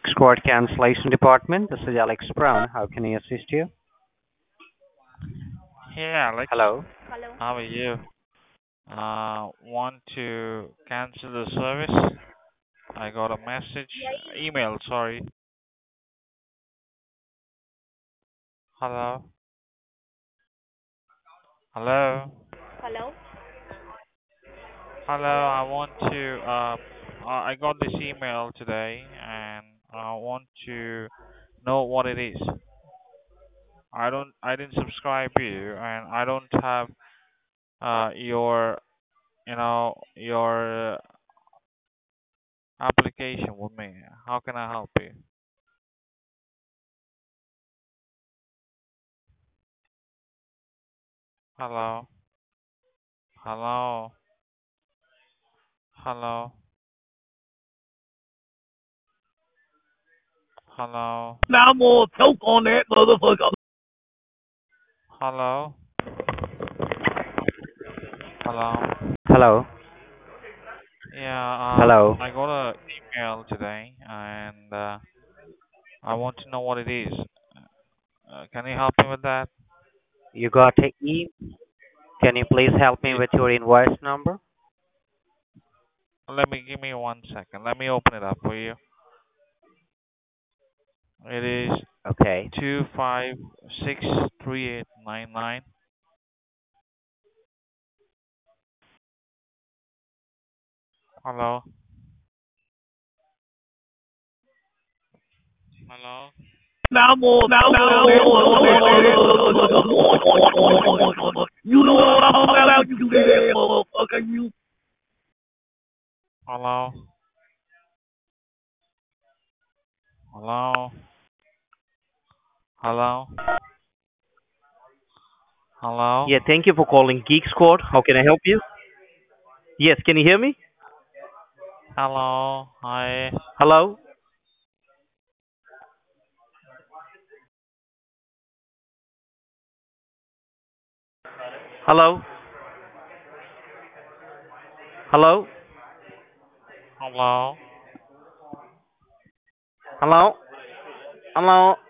Squad Cancellation Department. This is Alex Brown. How can I assist you? Yeah, Alex, Hello. Hello. how are you? Want to cancel the service? I got a message, email, sorry. Hello? Hello? Hello. Hello, Hello. I got this email today and I want to know what it is. I didn't subscribe you and I don't have, your application with me. How can I help you? Hello? Hello? Hello? Hello? Now I'm gonna choke on that motherfucker. Hello? Hello? Hello. Yeah, Hello. I got a email today and I want to know what it is. Can you help me with that? You got a E? Can you please help me Y- with your invoice number? Give me 1 second. Let me open it up for you. It is Okay. 2563899. Hello? Hello? Now I'm gonna now you know what I'm talking about, you dead motherfucker, you. Hello? Hello? Hello? Hello? Yeah, thank you for calling Geek Squad. How can I help you? Yes, can you hear me? Hello? Hi? Hello? Hello? Hello? Hello? Hello? Hello?